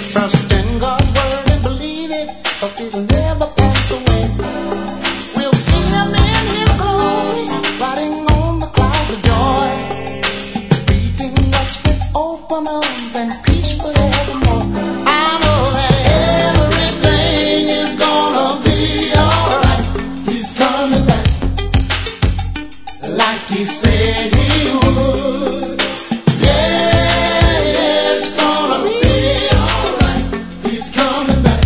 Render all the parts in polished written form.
Trust in God's word and believe it, 'cause it'll never pass away. We'll see him in his glory, riding on the clouds of joy, greeting us with open arms and peace forevermore. I know that everything is gonna be alright. He's coming back like he said he would. Yeah, it's gonna be alright. He's coming back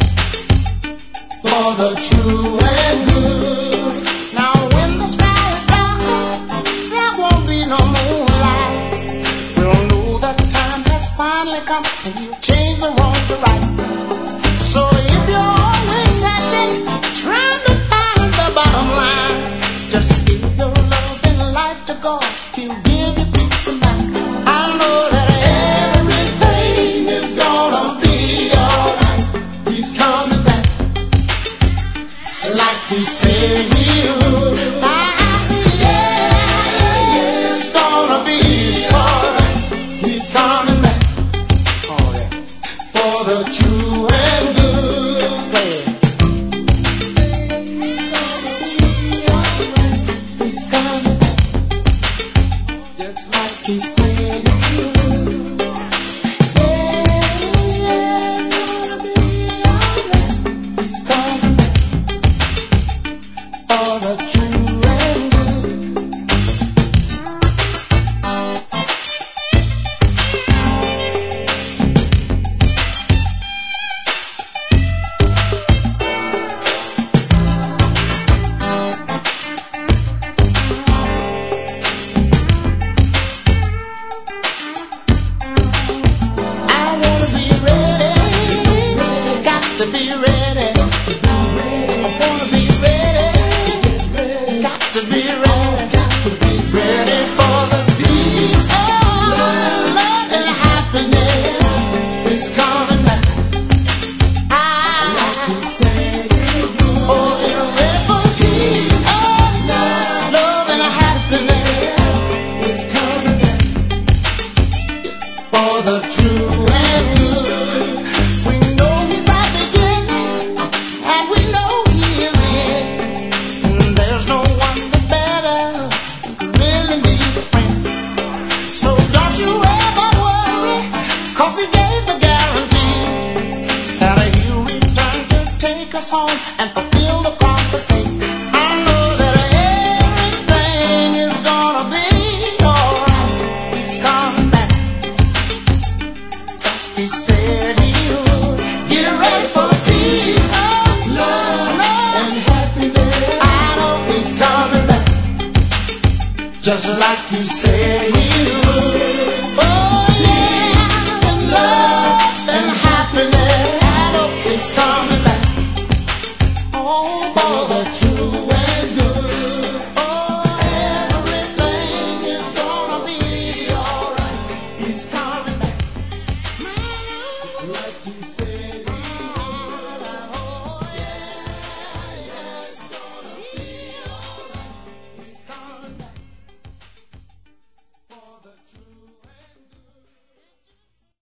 for the true and good. Now when the sky is dark, there won't be no moonlight. We'll know that time has finally come and you change the wrong to right. So if you're always searching, trying to find the bottom line, just give your love and life to God. He'll give you peace of mind. I know that everything is gonna be alright. He's coming back like he said he would. I say yeah, it's gonna be alright. He's coming back for the true and good. He's coming back just like he said he would. Yeah, it's gonna be alright. He's coming back for the true and good. I wanna be ready, got to be ready. I wanna be ready, got to be ready for the peace, love and happiness is coming back. Oh, you're ready for the peace, love and happiness is coming back for the true and good. We know he's the beginning, and we know he is the end. And there's no one that's better, really need a friend. So don't you ever worry, 'cause he gave the guarantee that he'll return to take us home and fulfill the prophecy. I know that everything is gonna be alright. He's coming back. He said he would. Get ready for the peace, love and happiness. I know he's coming back just like he said he would. Oh yeah, and love and happiness. I know he's coming back. Oh, for the true and good. Oh, everything is gonna be alright. He's coming back like he said.